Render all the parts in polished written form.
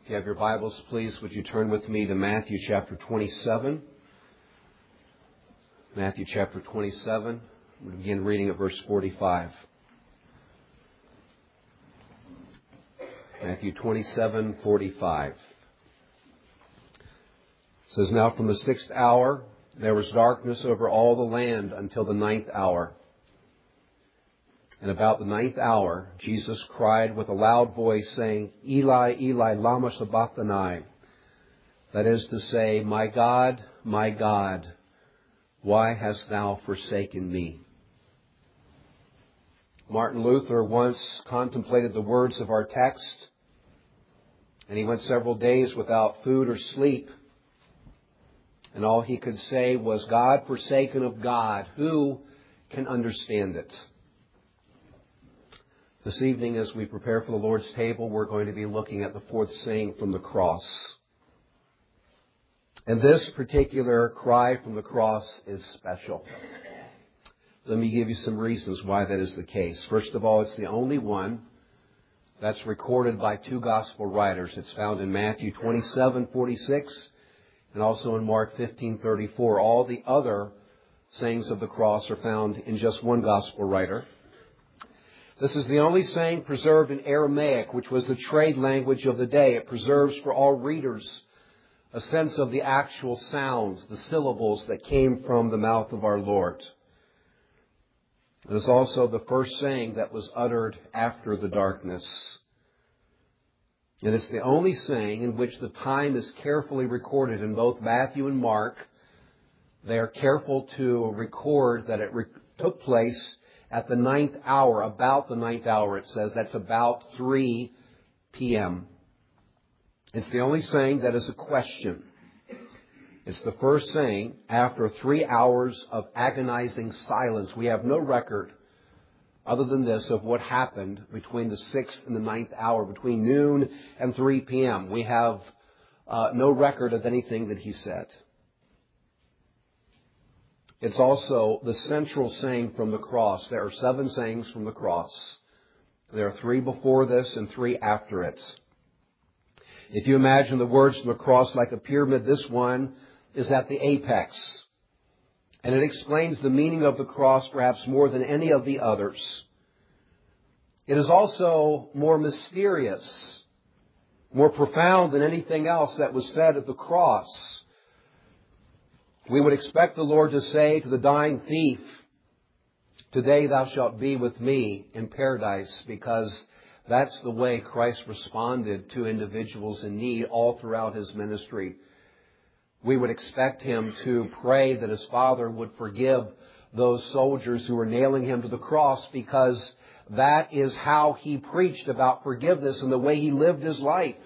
If you have your Bibles, please, would you turn with me to Matthew chapter 27. Matthew chapter 27. We'll begin reading at verse 45. Matthew 27:45. It says, "Now from the 6th hour there was darkness over all the land until the 9th hour. And about the 9th hour, Jesus cried with a loud voice, saying, Eli, Eli, lama sabachthani. That is to say, my God, why hast thou forsaken me?" Martin Luther once contemplated the words of our text, and he went several days without food or sleep. And all he could say was, "God forsaken of God, who can understand it?" This evening, as we prepare for the Lord's table, we're going to be looking at the fourth saying from the cross. And this particular cry from the cross is special. Let me give you some reasons why that is the case. First of all, it's the only one that's recorded by two gospel writers. It's found in Matthew 27:46 and also in Mark 15:34. All the other sayings of the cross are found in just one gospel writer. This is the only saying preserved in Aramaic, which was the trade language of the day. It preserves for all readers a sense of the actual sounds, the syllables that came from the mouth of our Lord. It is also the first saying that was uttered after the darkness. And it's the only saying in which the time is carefully recorded in both Matthew and Mark. They are careful to record that it took place at the 9th hour, about the 9th hour, it says. That's about 3 p.m. It's the only saying that is a question. It's the first saying after 3 hours of agonizing silence. We have no record, other than this, of what happened between the 6th and the 9th hour, between noon and 3 p.m. We have no record of anything that he said. It's also the central saying from the cross. There are 7 sayings from the cross. There are 3 before this and 3 after it. If you imagine the words from the cross like a pyramid, this one is at the apex. And it explains the meaning of the cross perhaps more than any of the others. It is also more mysterious, more profound than anything else that was said at the cross. We would expect the Lord to say to the dying thief, "Today thou shalt be with me in paradise," because that's the way Christ responded to individuals in need all throughout his ministry. We would expect him to pray that his Father would forgive those soldiers who were nailing him to the cross, because that is how he preached about forgiveness and the way he lived his life.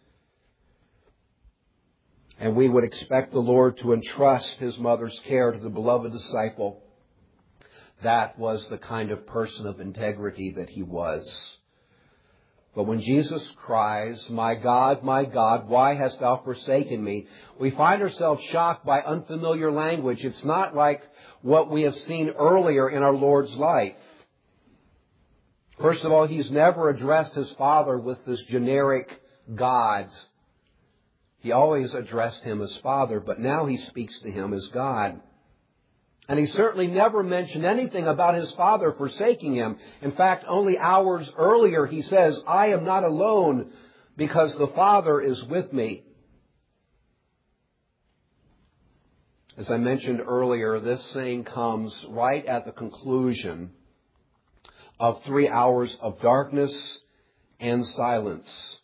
And we would expect the Lord to entrust his mother's care to the beloved disciple. That was the kind of person of integrity that he was. But when Jesus cries, my God, why hast thou forsaken me?" we find ourselves shocked by unfamiliar language. It's not like what we have seen earlier in our Lord's life. First of all, he's never addressed his Father with this generic God. He always addressed him as Father, but now he speaks to him as God. And he certainly never mentioned anything about his Father forsaking him. In fact, only hours earlier he says, "I am not alone because the Father is with me." As I mentioned earlier, this saying comes right at the conclusion of 3 hours of darkness and silence.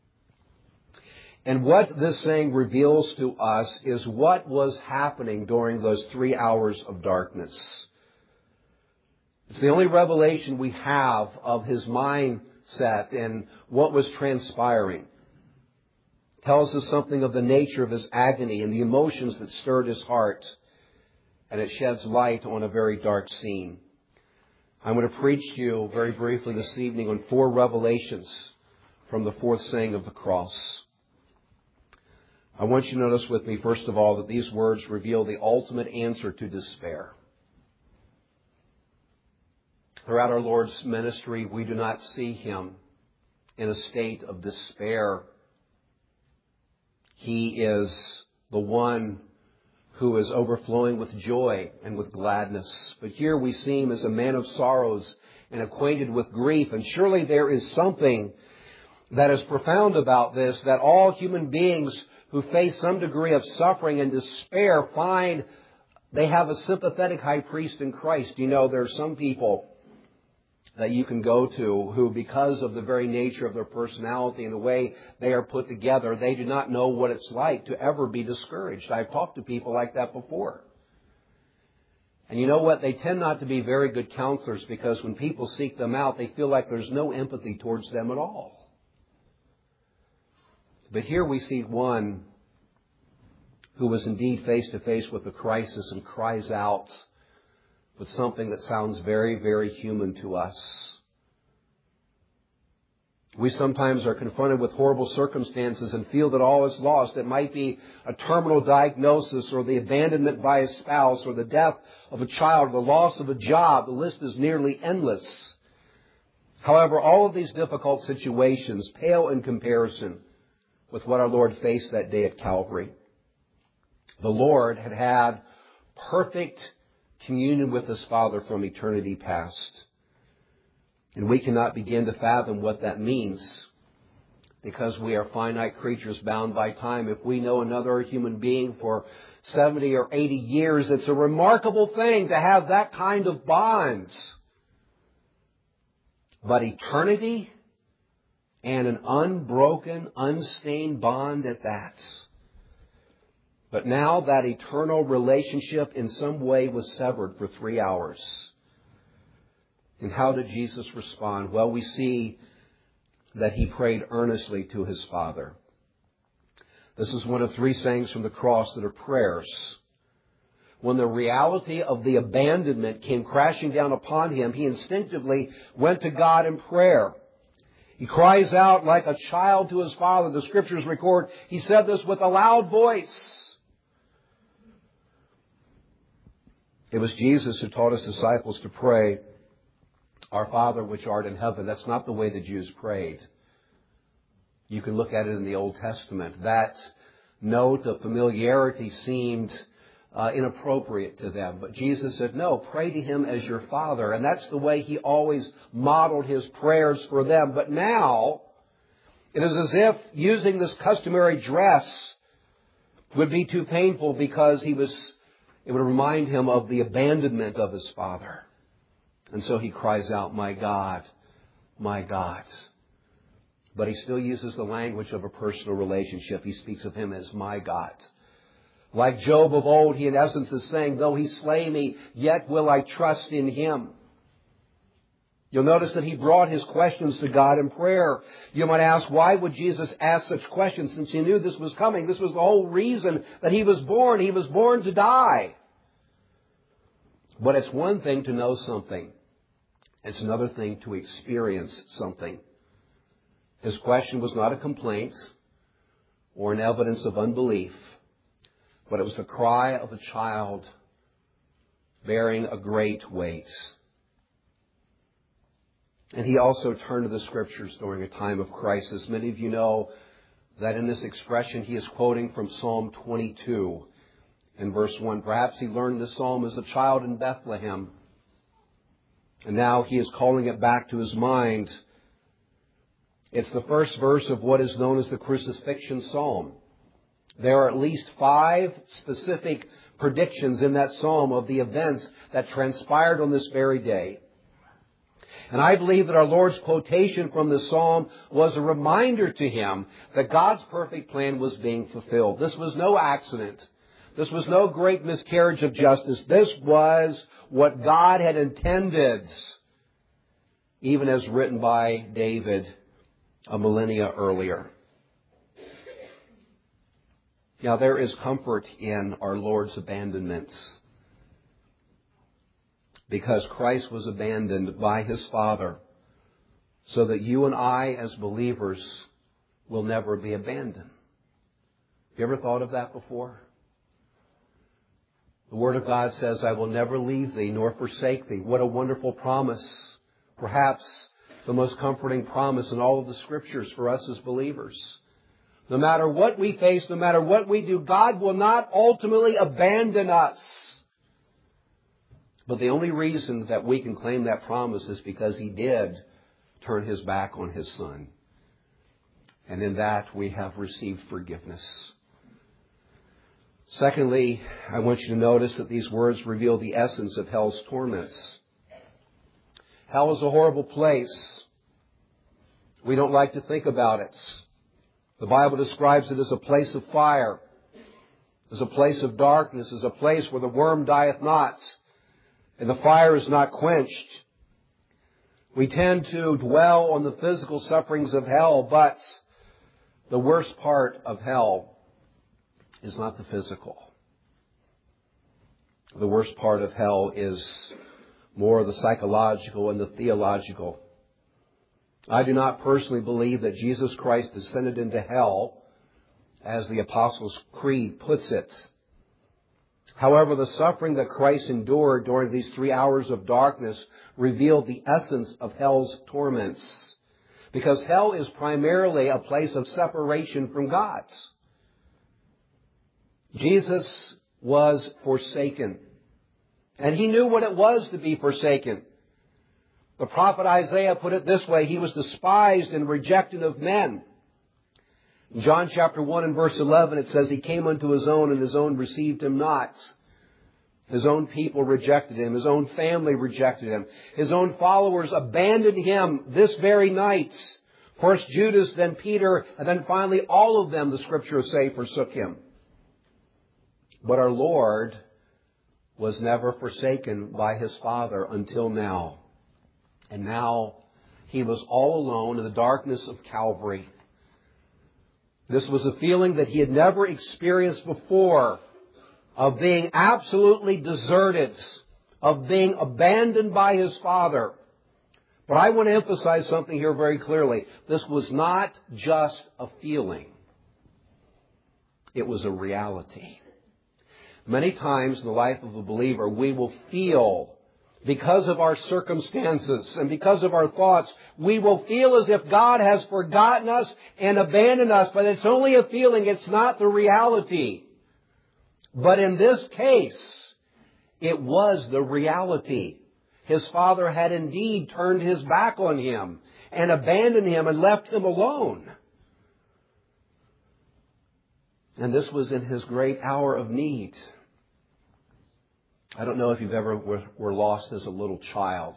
And what this saying reveals to us is what was happening during those 3 hours of darkness. It's the only revelation we have of his mindset and what was transpiring. It tells us something of the nature of his agony and the emotions that stirred his heart. And it sheds light on a very dark scene. I'm going to preach to you very briefly this evening on 4 revelations from the fourth saying of the cross. I want you to notice with me, first of all, that these words reveal the ultimate answer to despair. Throughout our Lord's ministry, we do not see him in a state of despair. He is the one who is overflowing with joy and with gladness. But here we see Him as a man of sorrows and acquainted with grief. And surely there is something that is profound about this, that all human beings who face some degree of suffering and despair find they have a sympathetic high priest in Christ. You know, there are some people that you can go to who, because of the very nature of their personality and the way they are put together, they do not know what it's like to ever be discouraged. I've talked to people like that before. And you know what? They tend not to be very good counselors, because when people seek them out, they feel like there's no empathy towards them at all. But here we see one who was indeed face to face with a crisis and cries out with something that sounds very, very human to us. We sometimes are confronted with horrible circumstances and feel that all is lost. It might be a terminal diagnosis, or the abandonment by a spouse, or the death of a child, or the loss of a job. The list is nearly endless. However, all of these difficult situations pale in comparison with what our Lord faced that day at Calvary. The Lord had had perfect communion with His Father from eternity past. And we cannot begin to fathom what that means, because we are finite creatures bound by time. If we know another human being for 70 or 80 years, it's a remarkable thing to have that kind of bonds. But eternity, and an unbroken, unstained bond at that. But now that eternal relationship in some way was severed for 3 hours. And how did Jesus respond? Well, we see that He prayed earnestly to His Father. This is one of 3 sayings from the cross that are prayers. When the reality of the abandonment came crashing down upon Him, He instinctively went to God in prayer. He cries out like a child to his Father. The Scriptures record He said this with a loud voice. It was Jesus who taught His disciples to pray, "Our Father which art in heaven." That's not the way the Jews prayed. You can look at it in the Old Testament. That note of familiarity seemed inappropriate to them. But Jesus said, no, pray to Him as your Father. And that's the way He always modeled His prayers for them. But now, it is as if using this customary dress would be too painful, because it would remind Him of the abandonment of His Father. And so He cries out, "My God, my God." But He still uses the language of a personal relationship. He speaks of Him as my God. Like Job of old, he in essence is saying, though He slay me, yet will I trust in Him. You'll notice that He brought His questions to God in prayer. You might ask, why would Jesus ask such questions since He knew this was coming? This was the whole reason that He was born. He was born to die. But it's one thing to know something. It's another thing to experience something. His question was not a complaint or an evidence of unbelief, but it was the cry of a child bearing a great weight. And He also turned to the Scriptures during a time of crisis. Many of you know that in this expression He is quoting from Psalm 22 in verse 1. Perhaps He learned this psalm as a child in Bethlehem, and now He is calling it back to his mind. It's the first verse of what is known as the Crucifixion Psalm. There are at least 5 specific predictions in that psalm of the events that transpired on this very day. And I believe that our Lord's quotation from the psalm was a reminder to Him that God's perfect plan was being fulfilled. This was no accident. This was no great miscarriage of justice. This was what God had intended, even as written by David a millennia earlier. Now, there is comfort in our Lord's abandonment, because Christ was abandoned by His Father, so that you and I as believers will never be abandoned. Have you ever thought of that before? The Word of God says, "I will never leave thee nor forsake thee." What a wonderful promise. Perhaps the most comforting promise in all of the Scriptures for us as believers. No matter what we face, no matter what we do, God will not ultimately abandon us. But the only reason that we can claim that promise is because He did turn His back on His Son. And in that we have received forgiveness. Secondly, I want you to notice that these words reveal the essence of hell's torments. Hell is a horrible place. We don't like to think about it. The Bible describes it as a place of fire, as a place of darkness, as a place where the worm dieth not, and the fire is not quenched. We tend to dwell on the physical sufferings of hell, but the worst part of hell is not the physical. The worst part of hell is more the psychological and the theological. I do not personally believe that Jesus Christ descended into hell, as the Apostles' Creed puts it. However, the suffering that Christ endured during these 3 hours of darkness revealed the essence of hell's torments. Because hell is primarily a place of separation from God. Jesus was forsaken. And He knew what it was to be forsaken. The prophet Isaiah put it this way: He was despised and rejected of men. In John chapter 1 and verse 11 it says, He came unto His own, and His own received Him not. His own people rejected Him. His own family rejected Him. His own followers abandoned Him this very night. First Judas, then Peter, and then finally all of them, the Scriptures say, forsook Him. But our Lord was never forsaken by His Father until now. And now He was all alone in the darkness of Calvary. This was a feeling that He had never experienced before, of being absolutely deserted, of being abandoned by His Father. But I want to emphasize something here very clearly. This was not just a feeling. It was a reality. Many times in the life of a believer, we will feel, because of our circumstances and because of our thoughts, we will feel as if God has forgotten us and abandoned us. But it's only a feeling. It's not the reality. But in this case, it was the reality. His Father had indeed turned His back on him and abandoned him and left him alone. And this was in His great hour of need. I don't know if you've ever were lost as a little child.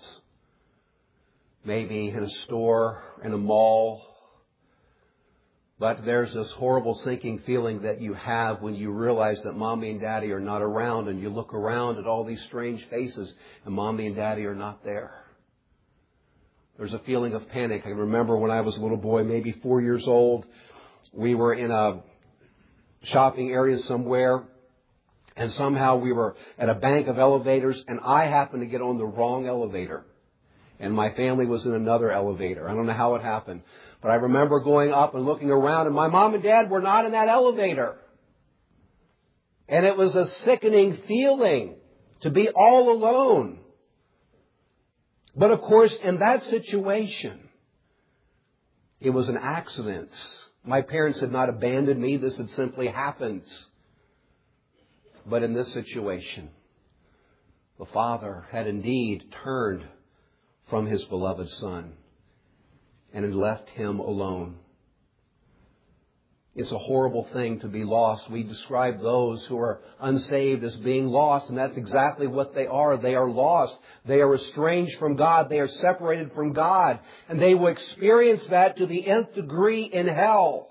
Maybe in a store, in a mall. But there's this horrible sinking feeling that you have when you realize that Mommy and Daddy are not around, and you look around at all these strange faces and Mommy and Daddy are not there. There's a feeling of panic. I remember when I was a little boy, maybe 4 years old, we were in a shopping area somewhere, and somehow we were at a bank of elevators, and I happened to get on the wrong elevator. And my family was in another elevator. I don't know how it happened. But I remember going up and looking around, and my mom and dad were not in that elevator. And it was a sickening feeling to be all alone. But of course, in that situation, it was an accident. My parents had not abandoned me. This had simply happened. But in this situation, the Father had indeed turned from His beloved Son and had left Him alone. It's a horrible thing to be lost. We describe those who are unsaved as being lost, and that's exactly what they are. They are lost. They are estranged from God. They are separated from God. And they will experience that to the nth degree in hell.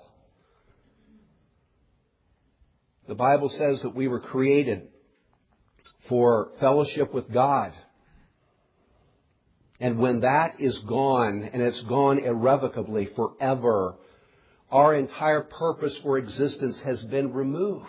The Bible says that we were created for fellowship with God. And when that is gone, and it's gone irrevocably forever, our entire purpose for existence has been removed.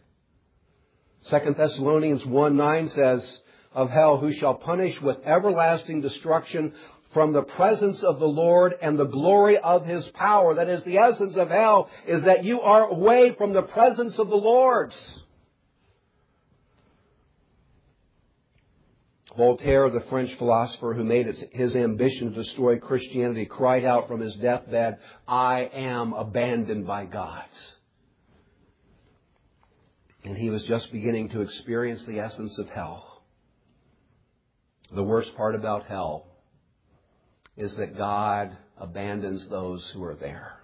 2 Thessalonians 1:9 says of hell, who shall punish with everlasting destruction from the presence of the Lord and the glory of His power. That is, the essence of hell is that you are away from the presence of the Lord. Voltaire, the French philosopher who made it his ambition to destroy Christianity, cried out from his deathbed, "I am abandoned by God." And he was just beginning to experience the essence of hell. The worst part about hell is that God abandons those who are there.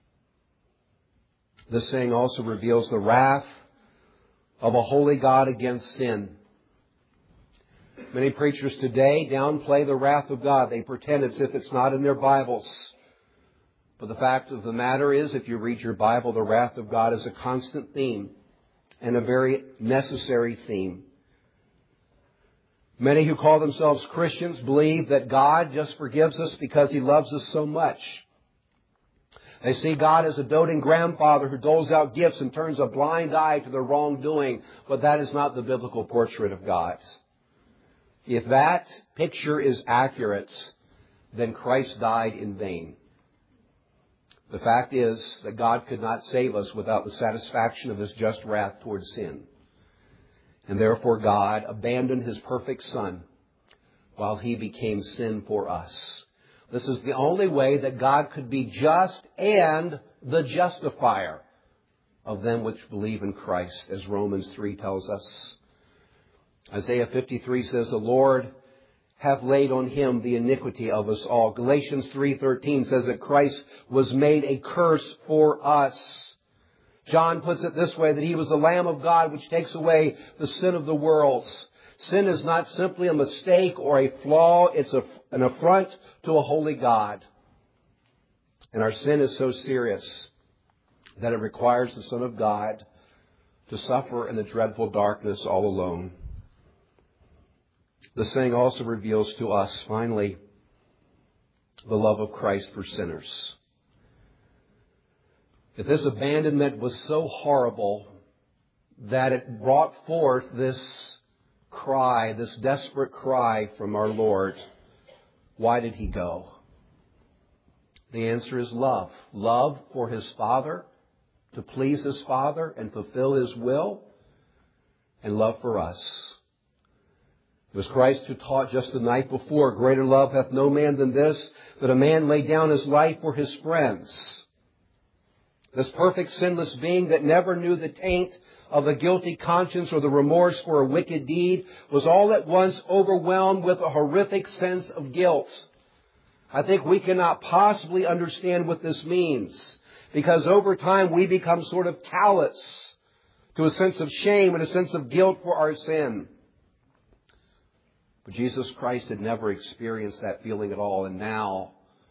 This saying also reveals the wrath of a holy God against sin. Many preachers today downplay the wrath of God. They pretend as if it's not in their Bibles. But the fact of the matter is, if you read your Bible, the wrath of God is a constant theme and a very necessary theme. Many who call themselves Christians believe that God just forgives us because He loves us so much. They see God as a doting grandfather who doles out gifts and turns a blind eye to their wrongdoing. But that is not the biblical portrait of God. If that picture is accurate, then Christ died in vain. The fact is that God could not save us without the satisfaction of His just wrath towards sin. And therefore God abandoned His perfect Son while He became sin for us. This is the only way that God could be just and the justifier of them which believe in Christ, as Romans 3 tells us. Isaiah 53 says, "The Lord hath laid on Him the iniquity of us all." Galatians 3:13 says that Christ was made a curse for us. John puts it this way, that He was the Lamb of God which takes away the sin of the world. Sin is not simply a mistake or a flaw. It's an affront to a holy God. And our sin is so serious that it requires the Son of God to suffer in the dreadful darkness all alone. This saying also reveals to us, finally, the love of Christ for sinners. If this abandonment was so horrible that it brought forth this cry, this desperate cry from our Lord, why did He go? The answer is love. Love for His Father, to please His Father and fulfill His will, and love for us. It was Christ who taught just the night before, "Greater love hath no man than this, that a man lay down his life for his friends." This perfect sinless being that never knew the taint of a guilty conscience or the remorse for a wicked deed was all at once overwhelmed with a horrific sense of guilt. I think we cannot possibly understand what this means, because over time we become sort of callous to a sense of shame and a sense of guilt for our sin. But Jesus Christ had never experienced that feeling at all, and now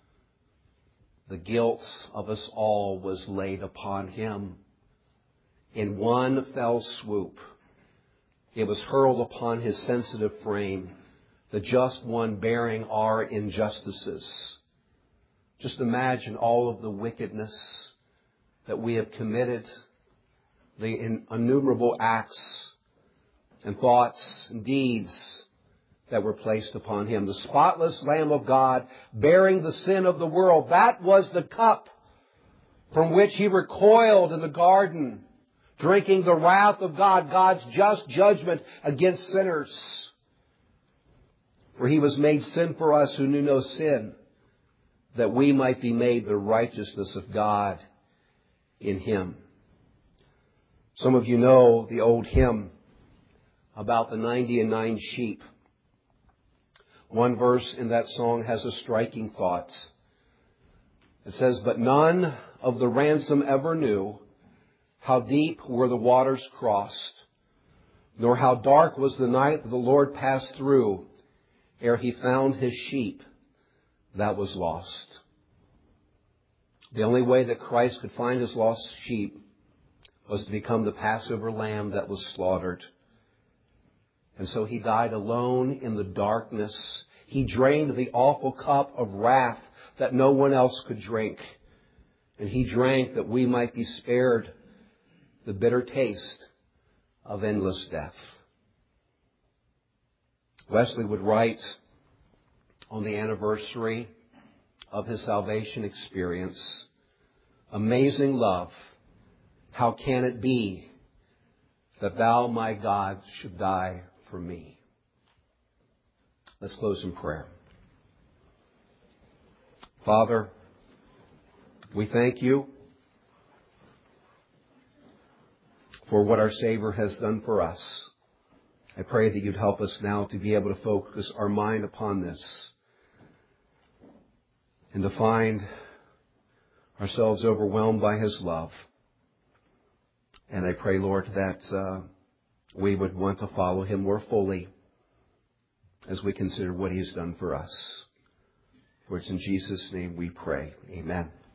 the guilt of us all was laid upon Him. In one fell swoop, it was hurled upon His sensitive frame, the just one bearing our injustices. Just imagine all of the wickedness that we have committed, the innumerable acts and thoughts and deeds that were placed upon Him. The spotless Lamb of God bearing the sin of the world. That was the cup from which He recoiled in the garden, drinking the wrath of God, God's just judgment against sinners. For He was made sin for us who knew no sin, that we might be made the righteousness of God in Him. Some of you know the old hymn about the 99 sheep. One verse in that song has a striking thought. It says, "But none of the ransom ever knew how deep were the waters crossed, nor how dark was the night that the Lord passed through, ere He found His sheep that was lost." The only way that Christ could find His lost sheep was to become the Passover lamb that was slaughtered. And so He died alone in the darkness. He drained the awful cup of wrath that no one else could drink. And He drank that we might be spared the bitter taste of endless death. Wesley would write on the anniversary of his salvation experience, "Amazing love, how can it be that Thou, my God, should die for me?" Let's close in prayer. Father, we thank you for what our Savior has done for us. I pray that you'd help us now to be able to focus our mind upon this and to find ourselves overwhelmed by his love. And I pray, Lord, that we would want to follow him more fully as we consider what he's done for us. For it's in Jesus' name we pray. Amen.